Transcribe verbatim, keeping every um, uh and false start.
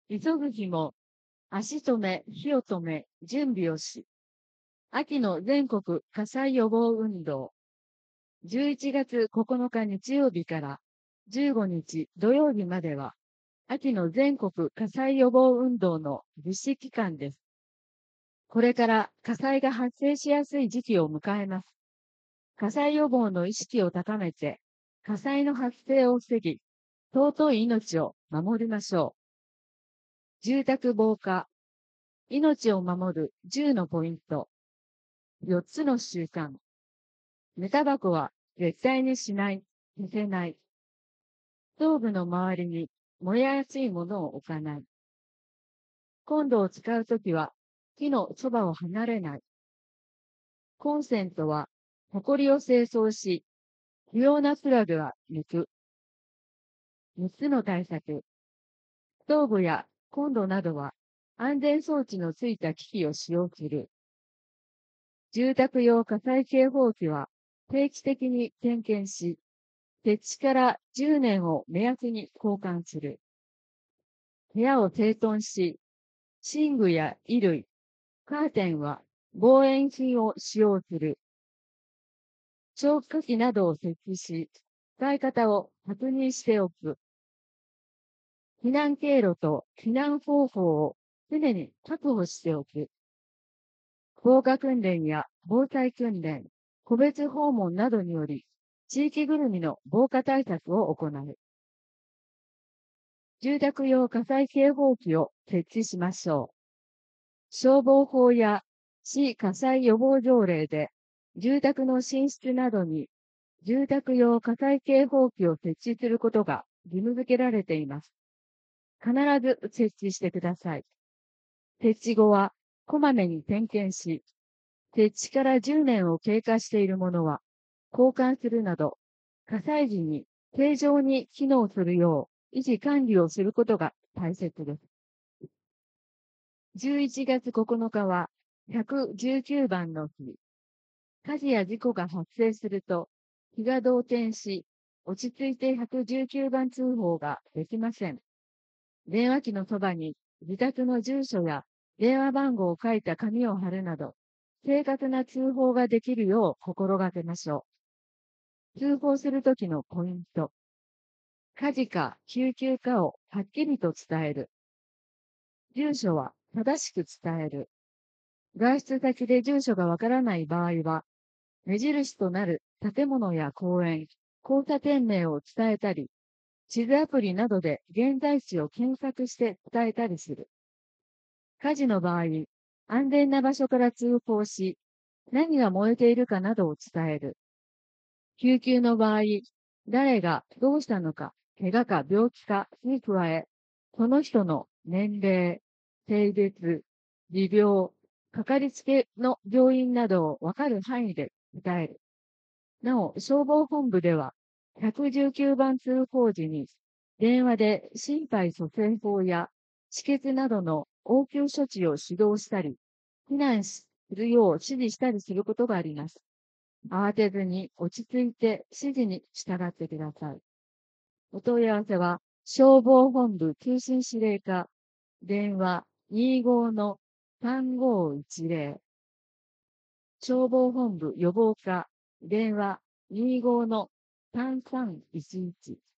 急ぐ日も、足止め、火を止め、準備をし、秋の全国火災予防運動、じゅういちがつここのか日曜日からじゅうごにち土曜日までは、秋の全国火災予防運動の実施期間です。これから火災が発生しやすい時期を迎えます。火災予防の意識を高めて、火災の発生を防ぎ、尊い命を守りましょう。住宅防火、命を守るじゅうのポイント、よっつの習慣。寝タバコは絶対にしない、消せない。ストーブの周りに燃えやすいものを置かない。コンロを使うときは火のそばを離れない。コンセントは埃を清掃し、不要なプラグは抜く。みっつの対策。ストーブやコンロなどは安全装置のついた機器を使用する。住宅用火災警報器は定期的に点検し、設置からじゅうねんを目安に交換する。部屋を整頓し、寝具や衣類、カーテンは防煙品を使用する。消火器などを設置し、使い方を確認しておく。避難経路と避難方法を常に確保しておく。防火訓練や防災訓練、個別訪問などにより、地域ぐるみの防火対策を行う。住宅用火災警報器を設置しましょう。消防法や市火災予防条例で、住宅の寝室などに住宅用火災警報器を設置することが義務付けられています。必ず設置してください。設置後はこまめに点検し、設置からじゅうねんを経過しているものは交換するなど、火災時に正常に機能するよう維持管理をすることが大切です。じゅういちがつここのかはひゃくじゅうきゅうばんの日。火事や事故が発生すると、気が動転し、落ち着いてひゃくじゅうきゅうばん通報ができません。電話機のそばに自宅の住所や電話番号を書いた紙を貼るなど、正確な通報ができるよう心がけましょう。通報するときのポイント。火事か救急かをはっきりと伝える。住所は正しく伝える。外出先で住所がわからない場合は、目印となる建物や公園、交差点名を伝えたり、地図アプリなどで現在地を検索して伝えたりする。火事の場合、安全な場所から通報し、何が燃えているかなどを伝える。救急の場合、誰がどうしたのか、怪我か病気かに加え、その人の年齢、性別、持病、かかりつけの病院などをわかる範囲で伝える。なお、消防本部では、ひゃくじゅうきゅうばん通報時に、電話で心肺蘇生法や止血などの応急処置を指導したり、避難するよう指示したりすることがあります。慌てずに落ち着いて指示に従ってください。お問い合わせは、消防本部通信指令課、電話にじゅうごのさんごいちぜろ、消防本部予防課、電話にじゅうごのさんさんいちいち。